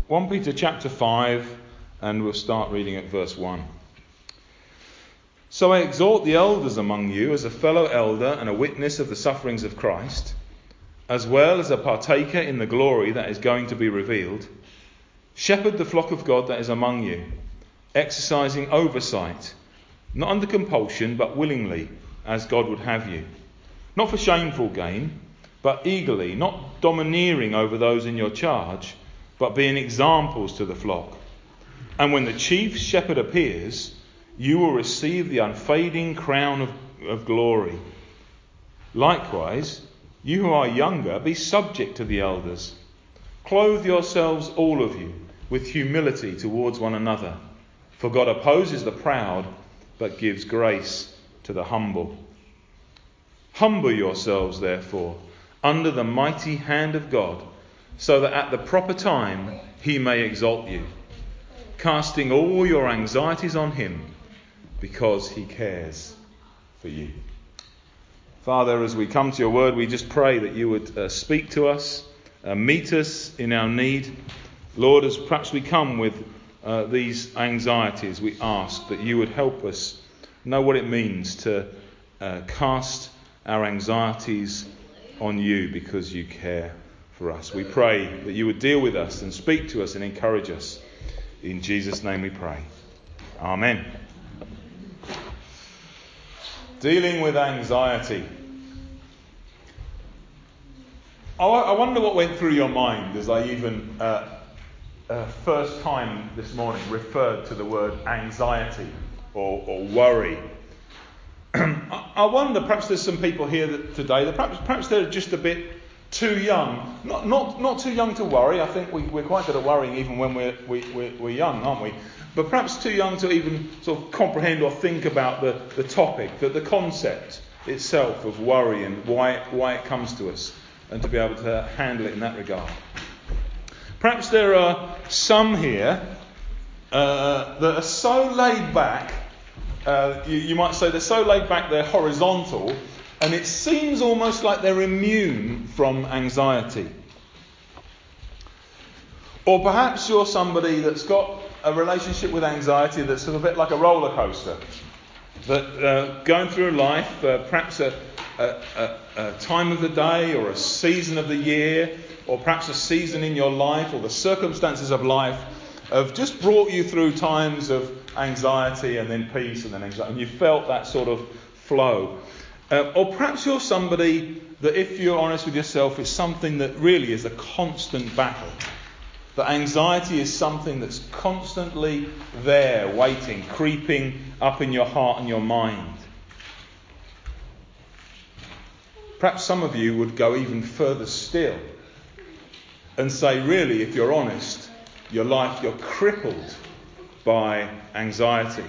1 Peter chapter 5, and we'll start reading at verse 1. So I exhort the elders among you as a fellow elder and a witness of the sufferings of Christ, as well as a partaker in the glory that is going to be revealed. Shepherd the flock of God that is among you, exercising oversight, not under compulsion, but willingly, as God would have you. Not for shameful gain, but eagerly, not domineering over those in your charge, but being examples to the flock. And when the chief shepherd appears, you will receive the unfading crown of glory. Likewise, you who are younger, be subject to the elders. Clothe yourselves, all of you, with humility towards one another. For God opposes the proud, but gives grace to the humble. Humble yourselves, therefore, under the mighty hand of God, so that at the proper time he may exalt you, casting all your anxieties on him, because he cares for you. Father, as we come to your word, we just pray that you would speak to us, meet us in our need. Lord, as perhaps we come with these anxieties, we ask that you would help us know what it means to cast our anxieties on you because you care for us. We pray that you would deal with us and speak to us and encourage us. In Jesus' name we pray. Amen. Dealing with anxiety. I wonder what went through your mind as I even first time this morning referred to the word anxiety or worry. I wonder, perhaps there's some people here today that perhaps they're just a bit too young. Not too young to worry. I think we're quite good at worrying even when we're young, aren't we? But perhaps too young to even sort of comprehend or think about the topic, the concept itself of worry and why it comes to us, and to be able to handle it in that regard. Perhaps there are some here that are so laid back, you might say they're so laid back they're horizontal, and it seems almost like they're immune from anxiety. Or perhaps you're somebody that's got a relationship with anxiety that's sort of a bit like a roller coaster. That going through life, perhaps a time of the day or a season of the year, or perhaps a season in your life or the circumstances of life have just brought you through times of anxiety and then peace and then anxiety, and you felt that sort of flow. Or perhaps you're somebody that, if you're honest with yourself, is something that really is a constant battle. That anxiety is something that's constantly there, waiting, creeping up in your heart and your mind. Perhaps some of you would go even further still and say, really, if you're honest, your life, you're crippled by anxiety.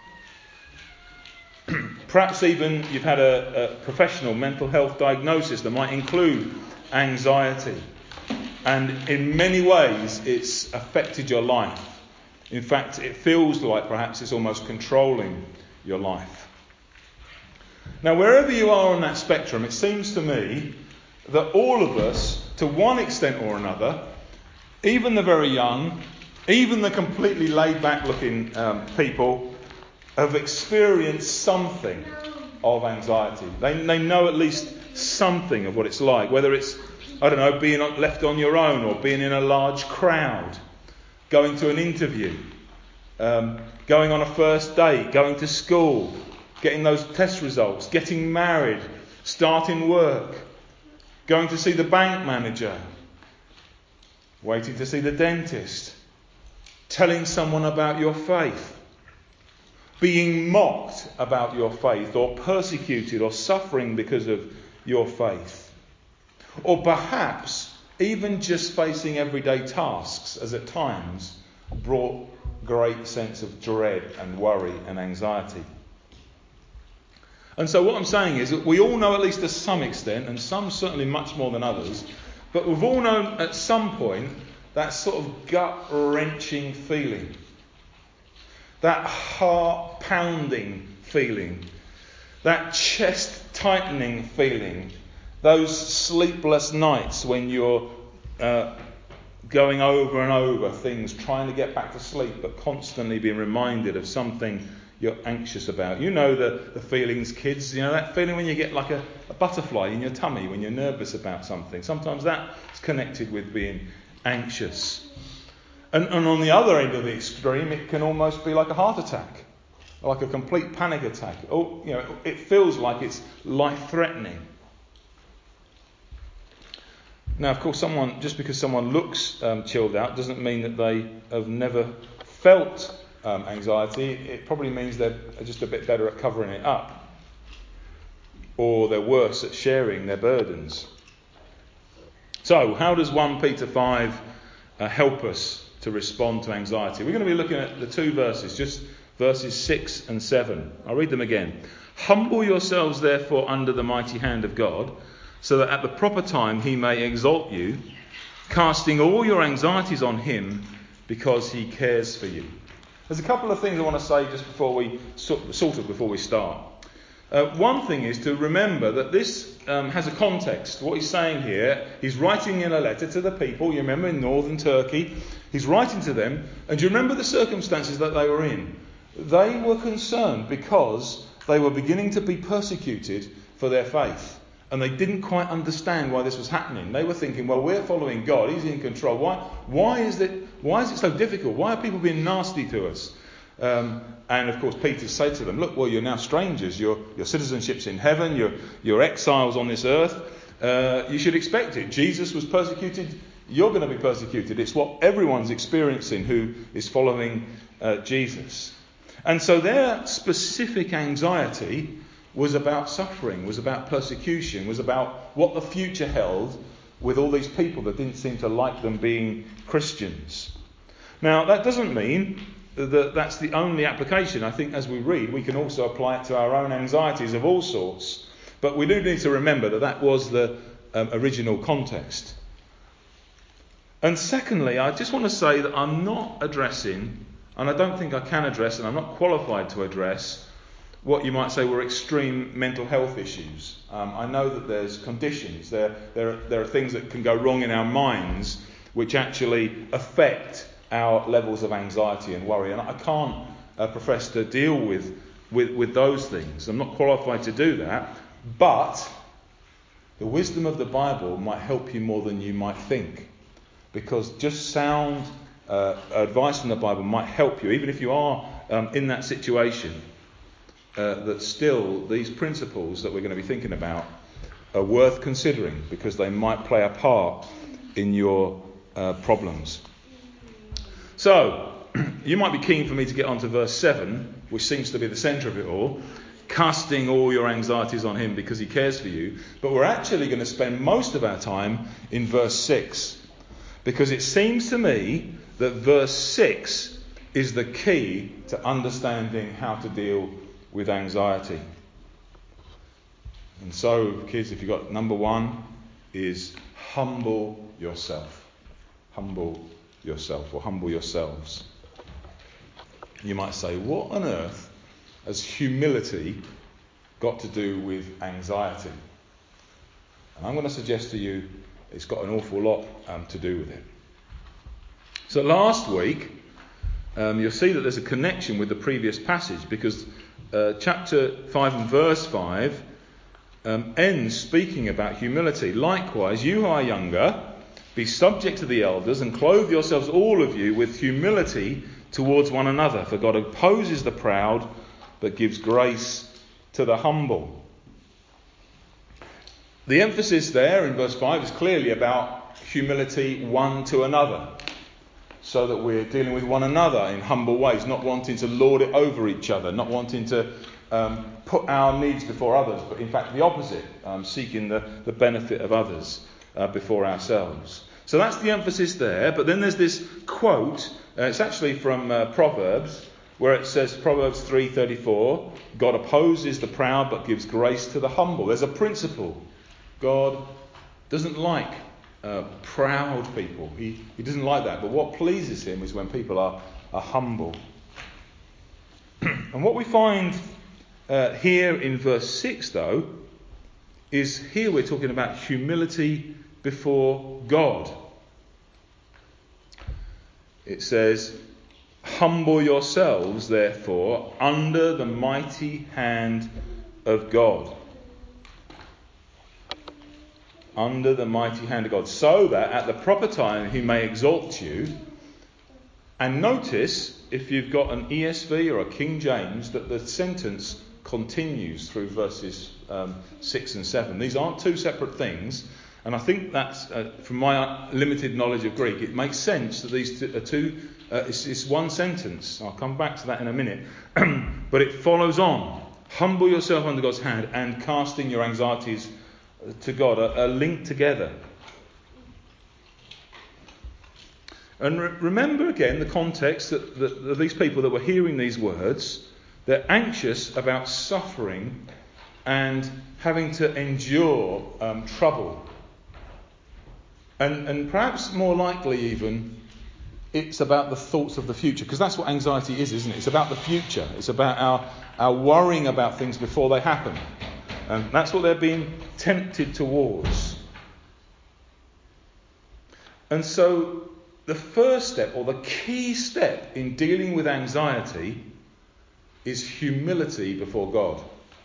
Perhaps even you've had a professional mental health diagnosis that might include anxiety. And in many ways, it's affected your life. In fact, it feels like perhaps it's almost controlling your life. Now, wherever you are on that spectrum, it seems to me that all of us, to one extent or another, even the very young, even the completely laid-back looking people, have experienced something of anxiety. They know at least something of what it's like, whether it's, being left on your own or being in a large crowd, going to an interview, going on a first date, going to school, getting those test results, getting married, starting work, going to see the bank manager, waiting to see the dentist, telling someone about your faith, being mocked about your faith, or persecuted or suffering because of your faith. Or perhaps even just facing everyday tasks has at times brought great sense of dread and worry and anxiety. And so what I'm saying is that we all know, at least to some extent, and some certainly much more than others, but we've all known at some point that sort of gut-wrenching feeling, that heart-pounding feeling, that chest-tightening feeling, those sleepless nights when you're going over and over things, trying to get back to sleep, but constantly being reminded of something you're anxious about. You know the feelings, kids, you know that feeling when you get like a butterfly in your tummy when you're nervous about something. Sometimes that's connected with being anxious. And on the other end of the extreme, it can almost be like a heart attack, like a complete panic attack. Oh, you know, it feels like it's life-threatening. Now, of course, just because someone looks chilled out doesn't mean that they have never felt anxiety. It probably means they're just a bit better at covering it up, or they're worse at sharing their burdens. So, how does 1 Peter 5 help us to respond to anxiety? We're going to be looking at the two verses, just verses 6 and 7. I'll read them again. Humble yourselves, therefore, under the mighty hand of God, so that at the proper time he may exalt you, casting all your anxieties on him, because he cares for you. There's a couple of things I want to say just before we before we start. One thing is to remember that this has a context. What he's saying here, he's writing in a letter to the people, you remember, in northern Turkey. He's writing to them, and do you remember the circumstances that they were in? They were concerned because they were beginning to be persecuted for their faith. And they didn't quite understand why this was happening. They were thinking, well, we're following God. He's in control. Why is it so difficult? Why are people being nasty to us? And of course, Peter said to them, look, well, you're now strangers. Your citizenship's in heaven. You're exiles on this earth. You should expect it. Jesus was persecuted. You're going to be persecuted. It's what everyone's experiencing who is following Jesus. And so their specific anxiety was about suffering, was about persecution, was about what the future held with all these people that didn't seem to like them being Christians. Now, that doesn't mean that that's the only application. I think as we read, we can also apply it to our own anxieties of all sorts. But we do need to remember that that was the original context. And secondly, I just want to say that I'm not addressing, and I don't think I can address, and I'm not qualified to address, what you might say were extreme mental health issues. I know that there's conditions, there are things that can go wrong in our minds which actually affect our levels of anxiety and worry. And I can't profess to deal with those things. I'm not qualified to do that. But the wisdom of the Bible might help you more than you might think. Because just sound advice from the Bible might help you, even if you are in that situation. That still these principles that we're going to be thinking about are worth considering because they might play a part in your problems. So, you might be keen for me to get on to verse 7, which seems to be the centre of it all, casting all your anxieties on him because he cares for you. But we're actually going to spend most of our time in verse 6, because it seems to me that verse 6 is the key to understanding how to deal with anxiety. And so, kids, if you've got number 1 is humble yourself. Humble yourself, or humble yourselves. You might say, what on earth has humility got to do with anxiety? And I'm going to suggest to you it's got an awful lot to do with it. So last week, you'll see that there's a connection with the previous passage, because chapter 5 and verse 5 ends speaking about humility. Likewise, you who are younger, be subject to the elders, and clothe yourselves all of you with humility towards one another. For God opposes the proud, but gives grace to the humble. The emphasis there in verse 5 is clearly about humility one to another, so that we're dealing with one another in humble ways, not wanting to lord it over each other, not wanting to put our needs before others, but in fact the opposite, seeking the benefit of others before ourselves. So that's the emphasis there. But then there's this quote, it's actually from Proverbs, where it says, Proverbs 3:34, God opposes the proud but gives grace to the humble. There's a principle. God doesn't like proud people. He doesn't like that. But what pleases him is when people are humble. And what we find here in verse 6, though, is here we're talking about humility before God. It says, "Humble yourselves, therefore, under the mighty hand of God." Under the mighty hand of God, so that at the proper time he may exalt you. And notice, if you've got an ESV or a King James, that the sentence continues through verses 6 and 7. These aren't two separate things. And I think that's, from my limited knowledge of Greek, it makes sense that these two it's one sentence. I'll come back to that in a minute. But it follows on. Humble yourself under God's hand and casting your anxieties to God are linked together. And remember again the context that these people that were hearing these words, they're anxious about suffering and having to endure trouble. And perhaps more likely even, it's about the thoughts of the future, because that's what anxiety is, isn't it? It's about the future. It's about our worrying about things before they happen. And that's what they're being tempted towards. And so the first step, or the key step in dealing with anxiety, is humility before God.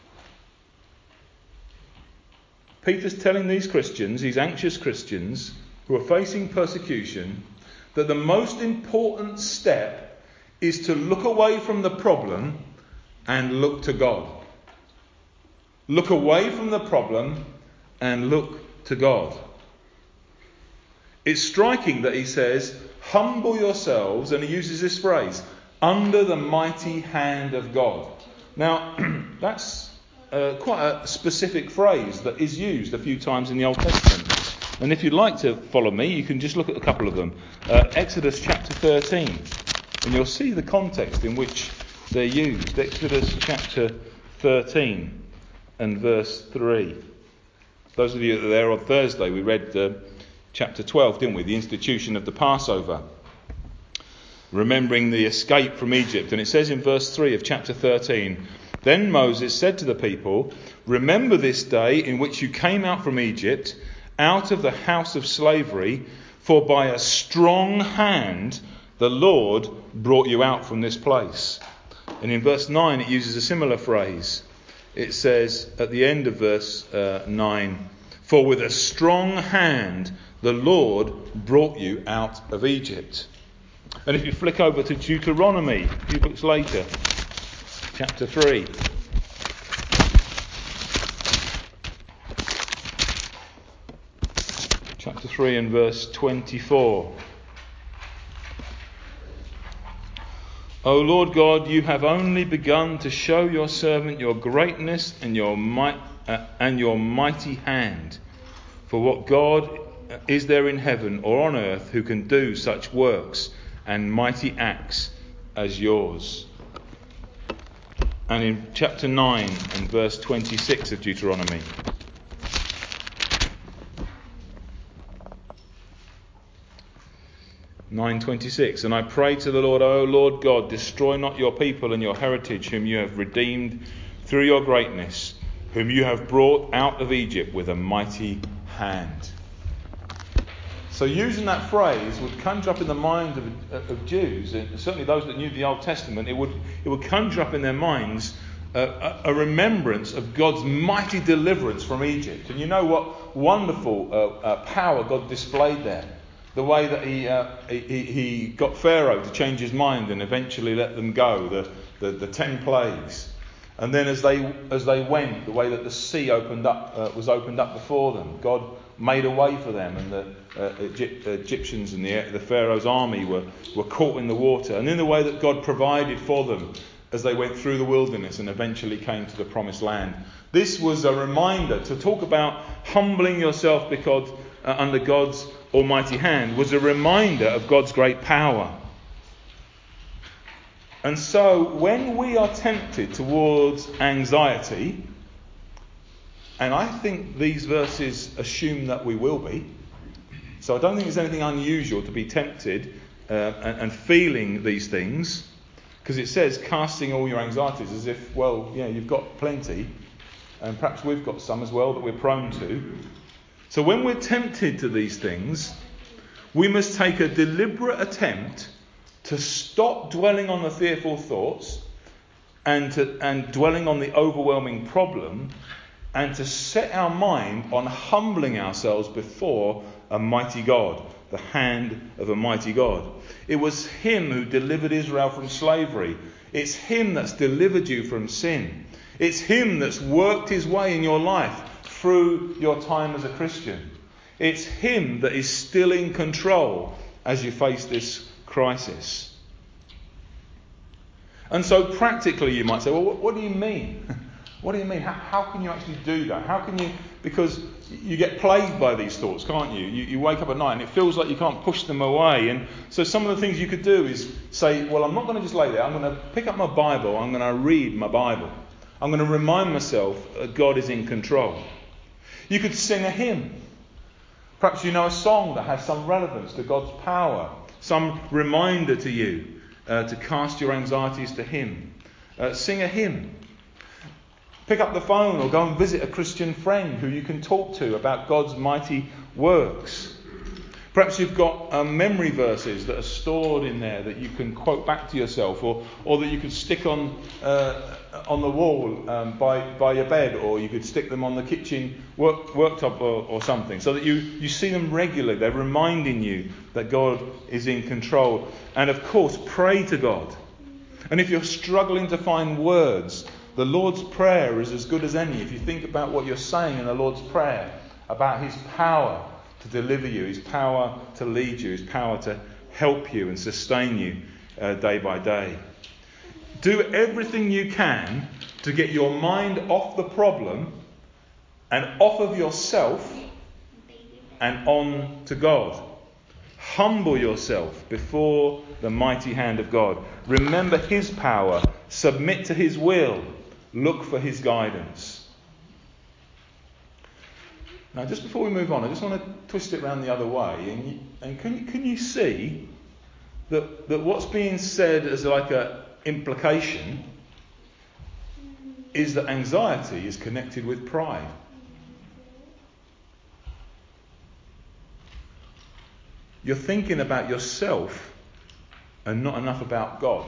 Peter's telling these Christians, these anxious Christians who are facing persecution, that the most important step is to look away from the problem and look to God. Look away from the problem and look to God. It's striking that he says, "Humble yourselves," and he uses this phrase, "under the mighty hand of God." Now, that's quite a specific phrase that is used a few times in the Old Testament. And if you'd like to follow me, you can just look at a couple of them. Exodus chapter 13, and you'll see the context in which they're used. Exodus chapter 13 and verse 3. Those of you that were there on Thursday, we read chapter 12, didn't we? The institution of the Passover. Remembering the escape from Egypt. And it says in verse 3 of chapter 13, "Then Moses said to the people, 'Remember this day in which you came out from Egypt, out of the house of slavery, for by a strong hand the Lord brought you out from this place.'" And in verse 9 it uses a similar phrase. It says at the end of verse 9, "For with a strong hand the Lord brought you out of Egypt." And if you flick over to Deuteronomy, a few books later, chapter 3. Chapter 3 and verse 24. "O Lord God, you have only begun to show your servant your greatness and your mighty hand. For what God is there in heaven or on earth who can do such works and mighty acts as yours?" And in chapter 9 and verse 26 of Deuteronomy. "9:26, and I pray to the Lord, O Lord God, destroy not your people and your heritage, whom you have redeemed through your greatness, whom you have brought out of Egypt with a mighty hand." So using that phrase would conjure up in the mind of Jews, and certainly those that knew the Old Testament, it would conjure up in their minds a remembrance of God's mighty deliverance from Egypt. And you know what wonderful power God displayed there. The way that he got Pharaoh to change his mind and eventually let them go, the 10 plagues. And then as they went, the way that the sea was opened up before them, God made a way for them, and the Egyptians and the Pharaoh's army were caught in the water. And in the way that God provided for them as they went through the wilderness and eventually came to the promised land. This was a reminder to talk about humbling yourself because under God's almighty hand was a reminder of God's great power. And so when we are tempted towards anxiety, and I think these verses assume that we will be, so I don't think there's anything unusual to be tempted and feeling these things, because it says casting all your anxieties, as if, well, yeah, you've got plenty, and perhaps we've got some as well that we're prone to. So when we're tempted to these things, we must take a deliberate attempt to stop dwelling on the fearful thoughts and dwelling on the overwhelming problem, and to set our mind on humbling ourselves before a mighty God, the hand of a mighty God. It was him who delivered Israel from slavery. It's him that's delivered you from sin. It's him that's worked his way in your life through your time as a Christian. It's him that is still in control as you face this crisis. And so practically you might say, well, what do you mean? What do you mean? How can you actually do that? How can you? Because you get plagued by these thoughts, can't you? You wake up at night and it feels like you can't push them away. And so some of the things you could do is say, well, I'm not going to just lay there. I'm going to pick up my Bible. I'm going to read my Bible. I'm going to remind myself that God is in control. You could sing a hymn. Perhaps you know a song that has some relevance to God's power, some reminder to you to cast your anxieties to him. Sing a hymn. Pick up the phone or go and visit a Christian friend who you can talk to about God's mighty works. Perhaps you've got memory verses that are stored in there that you can quote back to yourself, or that you could stick on the wall by your bed, or you could stick them on the kitchen worktop or something, so that you see them regularly. They're reminding you that God is in control. And of course, pray to God. And if you're struggling to find words, the Lord's Prayer is as good as any. If you think about what you're saying in the Lord's Prayer, about his power to deliver you, his power to lead you, his power to help you and sustain you day by day. Do everything you can to get your mind off the problem and off of yourself and on to God. Humble yourself before the mighty hand of God. Remember his power. Submit to his will. Look for his guidance. Now, just before we move on, I just want to twist it around the other way. And can you see that what's being said as like a implication is that anxiety is connected with pride? You're thinking about yourself and not enough about God.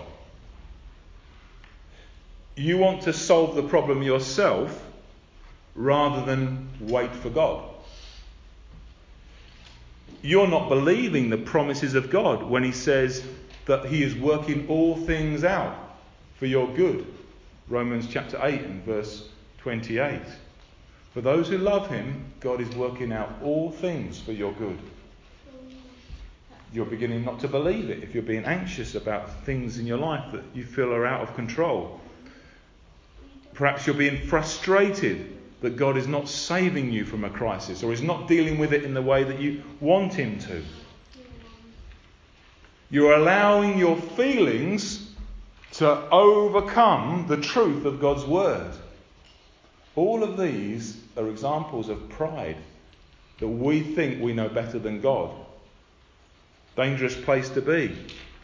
You want to solve the problem yourself rather than wait for God. You're not believing the promises of God when he says that he is working all things out for your good. Romans chapter 8 and verse 28. For those who love him, God is working out all things for your good. You're beginning not to believe it if you're being anxious about things in your life that you feel are out of control. Perhaps you're being frustrated that God is not saving you from a crisis, or is not dealing with it in the way that you want him to. You're allowing your feelings to overcome the truth of God's word. All of these are examples of pride, that we think we know better than God. Dangerous place to be.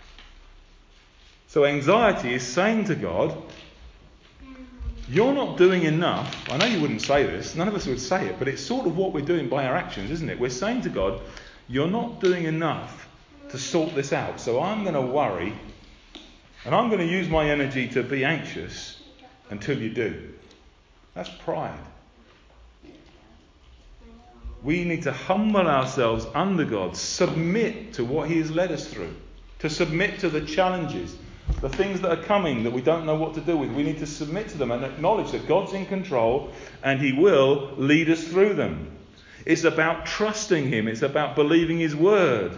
So anxiety is saying to God, you're not doing enough. I know you wouldn't say this, none of us would say it, but it's sort of what we're doing by our actions, isn't it? We're saying to God, you're not doing enough to sort this out, so I'm going to worry and I'm going to use my energy to be anxious until you do. That's pride. We need to humble ourselves under God, submit to what he has led us through, to submit to the challenges, the things that are coming that we don't know what to do with. We need to submit to them and acknowledge that God's in control and he will lead us through them. It's about trusting him. It's about believing his word.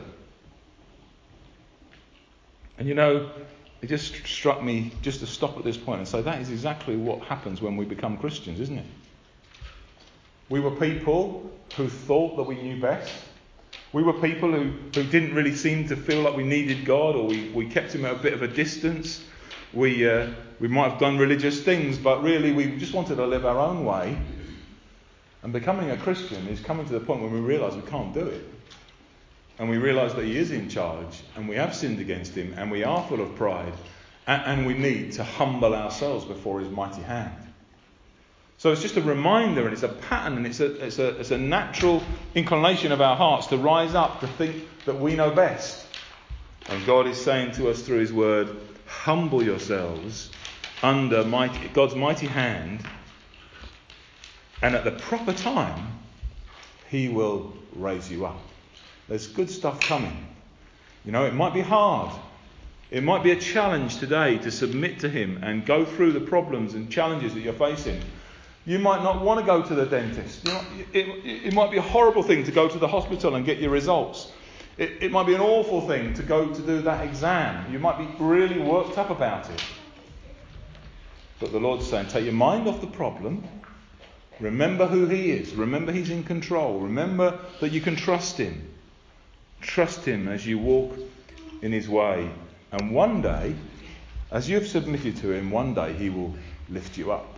And it just struck me just to stop at this point and say that is exactly what happens when we become Christians, isn't it? We were people who thought that we knew best. We were people who didn't really seem to feel like we needed God, or we kept him at a bit of a distance. We might have done religious things, but really we just wanted to live our own way. And becoming a Christian is coming to the point when we realise we can't do it. And we realise that he is in charge, and we have sinned against him, and we are full of pride, and we need to humble ourselves before his mighty hand. So it's just a reminder, and it's a pattern, and it's a natural inclination of our hearts to rise up, to think that we know best. And God is saying to us through his word, humble yourselves under God's mighty hand, and at the proper time, he will raise you up. There's good stuff coming. You know, it might be hard. It might be a challenge today to submit to him and go through the problems and challenges that you're facing. You might not want to go to the dentist. It might be a horrible thing to go to the hospital and get your results. It might be an awful thing to go to do that exam. You might be really worked up about it. But the Lord's saying, take your mind off the problem. Remember who he is. Remember he's in control. Remember that you can trust him. Trust him as you walk in his way. And one day, as you've submitted to him, one day he will lift you up.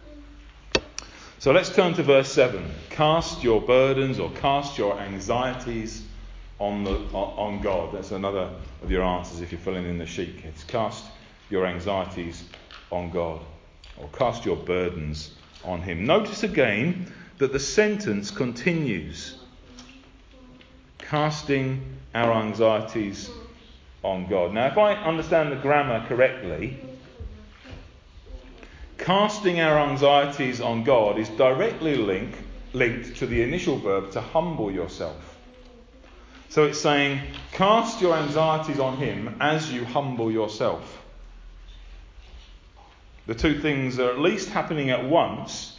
So let's turn to verse 7. Cast your burdens or cast your anxieties on God. That's another of your answers if you're filling in the sheet. It's cast your anxieties on God, or cast your burdens on him. Notice again that the sentence continues. Casting our anxieties on God. Now, if I understand the grammar correctly, casting our anxieties on God is directly linked to the initial verb to humble yourself. So it's saying, cast your anxieties on him as you humble yourself. The two things are at least happening at once,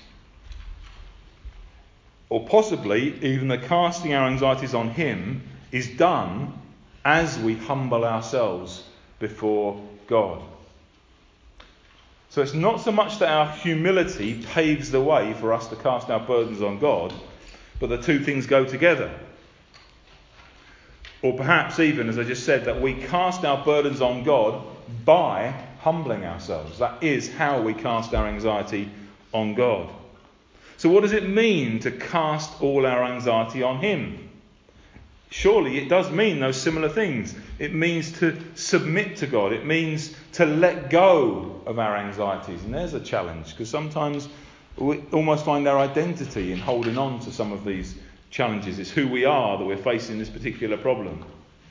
or possibly even the casting our anxieties on him is done as we humble ourselves before God. So it's not so much that our humility paves the way for us to cast our burdens on God, but the two things go together. Or perhaps even, as I just said, that we cast our burdens on God by humbling ourselves. That is how we cast our anxiety on God. So what does it mean to cast all our anxiety on him? Surely it does mean those similar things. It means to submit to God. It means to let go of our anxieties. And there's a challenge, because sometimes we almost find our identity in holding on to some of these challenges. It's who we are that we're facing this particular problem.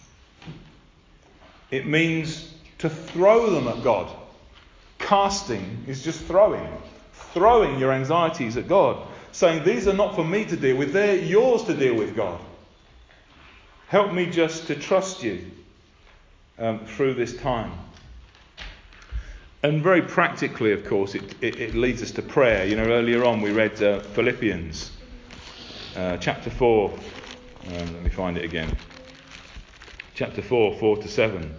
It means to throw them at God. Casting is just throwing your anxieties at God, saying these are not for me to deal with, they're yours to deal with, God. Help me just to trust you through this time. And very practically, of course, it leads us to prayer. You know, earlier on we read Philippians chapter 4. Let me find it again. Chapter 4, 4-7.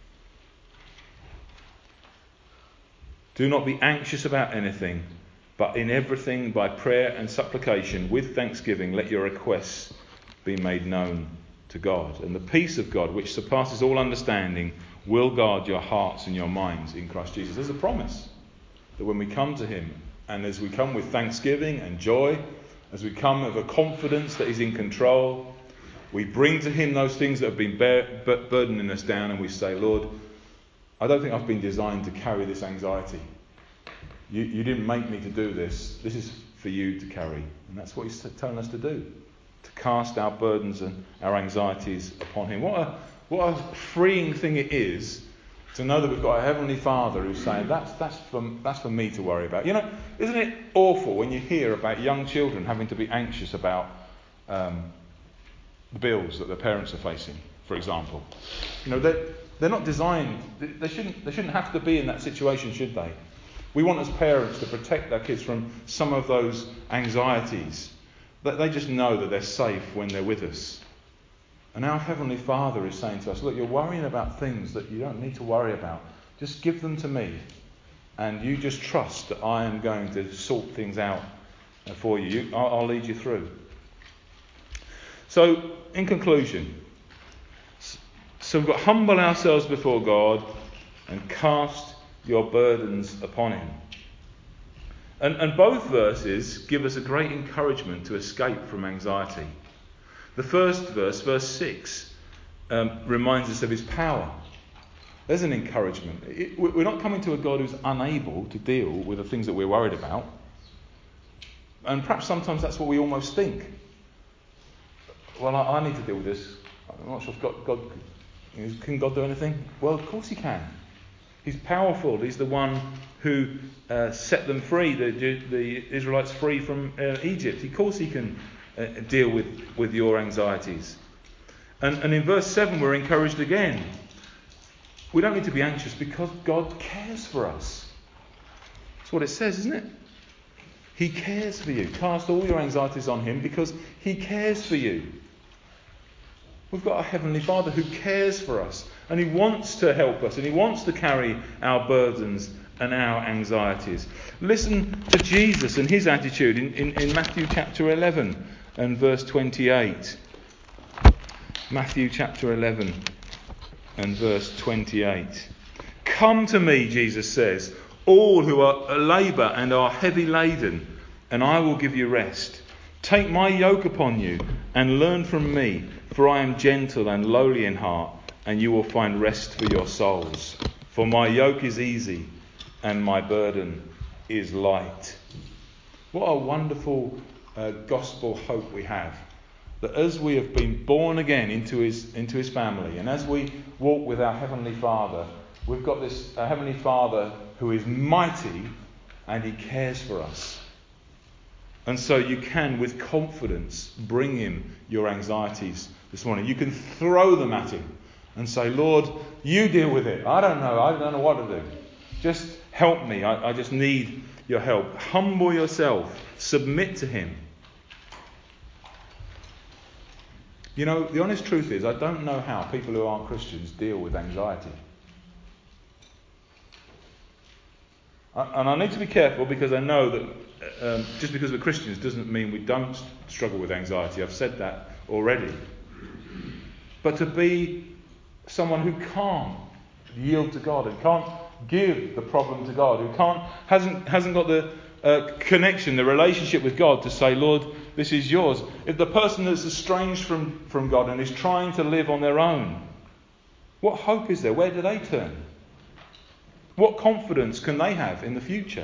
Do not be anxious about anything, but in everything by prayer and supplication with thanksgiving let your requests be made known to God. And the peace of God, which surpasses all understanding, will guard your hearts and your minds in Christ Jesus. There's a promise that when we come to him, and as we come with thanksgiving and joy, as we come with a confidence that he's in control, we bring to him those things that have been burdening us down, and we say, Lord, I don't think I've been designed to carry this anxiety. You didn't make me to do this. This is for you to carry. And that's what he's telling us to do. To cast our burdens and our anxieties upon him. What a freeing thing it is to know that we've got a Heavenly Father who's saying, that's for me to worry about. You know, isn't it awful when you hear about young children having to be anxious about the bills that their parents are facing, for example? You know, they're not designed. They shouldn't have to be in that situation, should they? We want as parents to protect our kids from some of those anxieties. That they just know that they're safe when they're with us. And our Heavenly Father is saying to us, look, you're worrying about things that you don't need to worry about. Just give them to me. And you just trust that I am going to sort things out for you. I'll lead you through. So, in conclusion, so we've got to humble ourselves before God and cast your burdens upon him. And both verses give us a great encouragement to escape from anxiety. The first verse, verse 6, reminds us of his power. There's an encouragement. We're not coming to a God who's unable to deal with the things that we're worried about. And perhaps sometimes that's what we almost think. Well, I need to deal with this. I'm not sure if God Can God do anything? Well, of course he can. He's powerful. He's the one who set them free, the Israelites free from Egypt. Of course he can deal with your anxieties. And in verse 7 we're encouraged again. We don't need to be anxious because God cares for us. That's what it says, isn't it? He cares for you. Cast all your anxieties on him because he cares for you. We've got a Heavenly Father who cares for us, and he wants to help us, and he wants to carry our burdens and our anxieties. Listen to Jesus and his attitude in Matthew chapter 11 and verse 28. Matthew chapter 11 and verse 28. Come to me, Jesus says, all who are labour and are heavy laden, and I will give you rest. Take my yoke upon you and learn from me, for I am gentle and lowly in heart, and you will find rest for your souls. For my yoke is easy and my burden is light. What a wonderful gospel hope we have. That as we have been born again into his family, and as we walk with our Heavenly Father, we've got this Heavenly Father who is mighty and he cares for us. And so you can, with confidence, bring him your anxieties this morning. You can throw them at him and say, Lord, you deal with it. I don't know what to do. Just help me. I just need your help. Humble yourself. Submit to him. You know, the honest truth is, I don't know how people who aren't Christians deal with anxiety. And I need to be careful because I know that just because we're Christians doesn't mean we don't struggle with anxiety. I've said that already. But to be someone who can't yield to God and can't give the problem to God, who hasn't got the connection, the relationship with God to say, Lord, this is yours. If the person that's estranged from God and is trying to live on their own, what hope is there? Where do they turn? What confidence can they have in the future?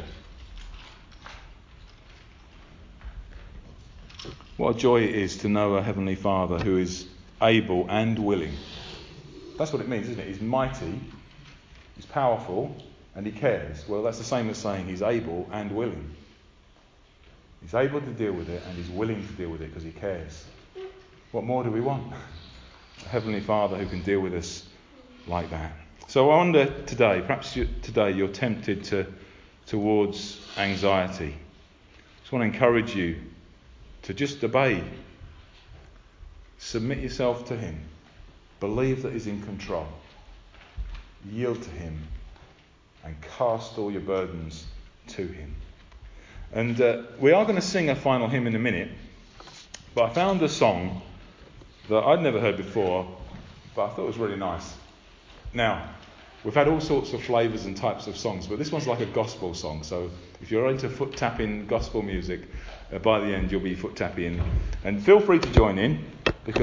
What a joy it is to know a Heavenly Father who is able and willing. That's what it means, isn't it? He's mighty, he's powerful, and he cares. Well, that's the same as saying he's able and willing. He's able to deal with it and he's willing to deal with it because he cares. What more do we want? A Heavenly Father who can deal with us like that. So I wonder today, perhaps today you're tempted towards anxiety. I just want to encourage you to just obey. Submit yourself to him. Believe that he's in control. Yield to him and cast all your burdens to him. And we are going to sing a final hymn in a minute, but I found a song that I'd never heard before, but I thought it was really nice. Now, we've had all sorts of flavours and types of songs, but this one's like a gospel song, so if you're into foot tapping gospel music, by the end you'll be foot tapping, and feel free to join in.